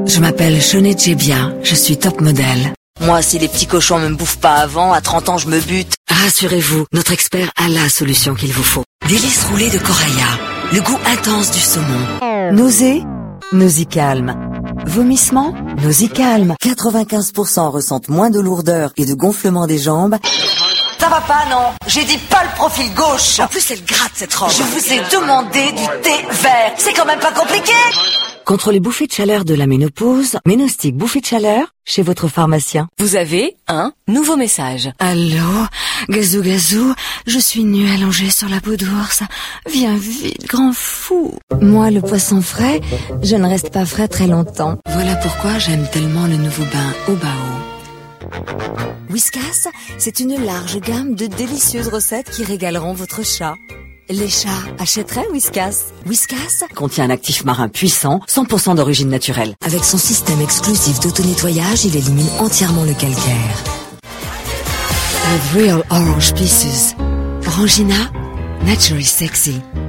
Je m'appelle Shonée Djebia, je suis top modèle. Moi, si les petits cochons me bouffent pas avant, à 30 ans, je me bute. Rassurez-vous, notre expert a la solution qu'il vous faut. Délices roulées de Coraya, le goût intense du saumon. Nausées? Nausicalme. Vomissements? Nausicalme. 95% ressentent moins de lourdeur et de gonflement des jambes. Ça va pas, non? J'ai dit pas le profil gauche. En plus, elle gratte cette robe. Je vous ai demandé du thé vert. C'est quand même pas compliqué. Contre les bouffées de chaleur de la ménopause, Ménostic bouffée de chaleur chez votre pharmacien. Vous avez un nouveau message. Allô, Gazou Gazou, je suis nue allongée sur la peau d'ours. Viens vite, grand fou. Moi, le poisson frais, je ne reste pas frais très longtemps. Voilà pourquoi j'aime tellement le nouveau bain au Bao. Whiskas, c'est une large gamme de délicieuses recettes qui régaleront votre chat. Les chats achèteraient Whiskas. Whiskas contient un actif marin puissant, 100% d'origine naturelle. Avec son système exclusif d'auto-nettoyage, il élimine entièrement le calcaire. With real orange pieces. Orangina, naturally sexy.